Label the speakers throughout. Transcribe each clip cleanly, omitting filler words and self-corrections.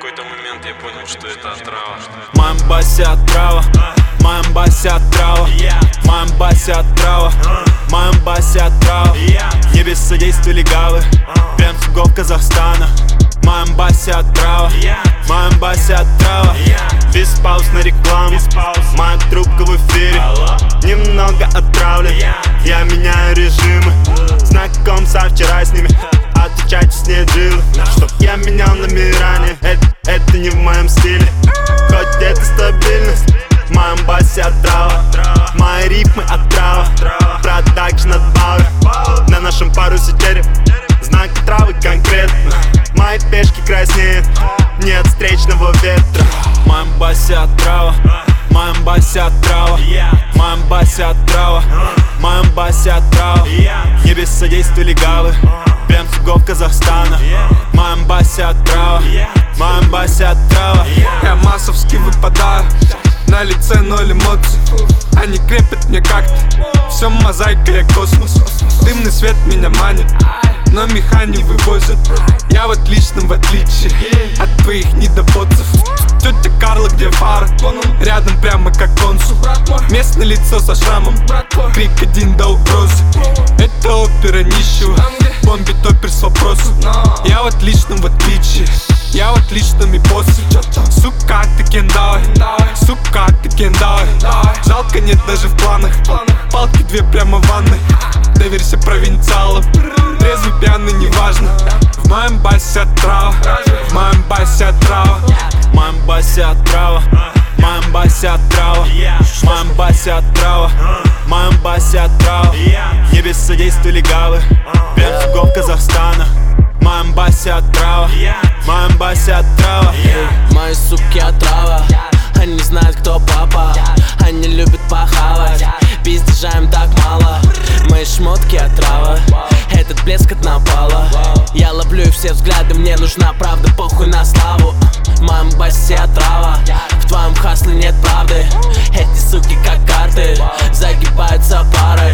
Speaker 1: какой-то момент я понял, что это отрава.
Speaker 2: Моя бася отрава, моя бася отрава, моя бася отрава, моя бася отрава. Не без содействия легавы, прям с угол Казахстана. Моя бася отрава, моя бася отрава. Без пауз на рекламу, моя трубка в эфире. Немного отравлен, я меняю режимы. Знаком со вчерашними, отвечайте с ней джилы. Чтоб я менял номера, это не в моем стиле. Хоть это стабильность, моя бася отрава. Мои рифмы отрава, продакшн от Бауэр. На нашем парусе череп, знак травы конкретно. Мои пешки краснеют, нет встречного ветра. Моя бася отрава, моя бася отрава, моя бася отрава, моя бася отрава. Не без содействия легавы, прям с угол Казахстана. Моя бася отрава, моя бася отрава.
Speaker 3: Я массовски выпадаю, на лице ноль эмоций. Они крепят мне как-то, все мозаика, я космос. Дымный свет меня манит, но меха не вывозят. Я вот личном в отличие от твоих недоботцев. Тетя Карла, где фара? Рядом прямо как консул. Местное лицо со шрамом, крик один до угрозы. Это опера нищего, бомбит опер с вопросом. Я вот личном в отличие, я вот личном и боссы. Сука, ты кендавай, сука, ты кендавай. Жалко нет даже в планах, палки две прямо в ванной. Доверься провинциалам, трезвый, пьяный, неважно. В моем басе отрава, в моем басе отрава.
Speaker 2: Моя бася отрава, моя бася отрава, моя бася отрава, моя бася отрава. Не без содействия легавы, прям с угол Казахстана. Моя бася отрава, моя бася отрава.
Speaker 4: Мои суки отрава, они знают, кто папа. Они любят похавать, пиздежа им так мало. Мои шмотки отрава, этот блеск от напала. Я ловлю их все взгляды, мне нужна правда, похуй на славу. Моя бася отрава, в твоем хасле нет правды. Эти суки как карты, загибаются парой.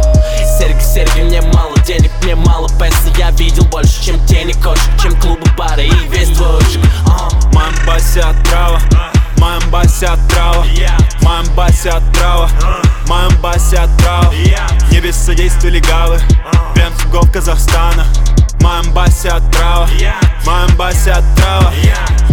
Speaker 4: Серьги, мне мало денег, мне мало песни. Я видел больше, чем тени кошек, чем клубы, бары и весь двоечек.
Speaker 2: Моя бася отрава, моя бася отрава, моя бася отрава, моя бася отрава. Не без содействия легавы, прям с угол Казахстана. Моя бася отрава, моя бася отрава.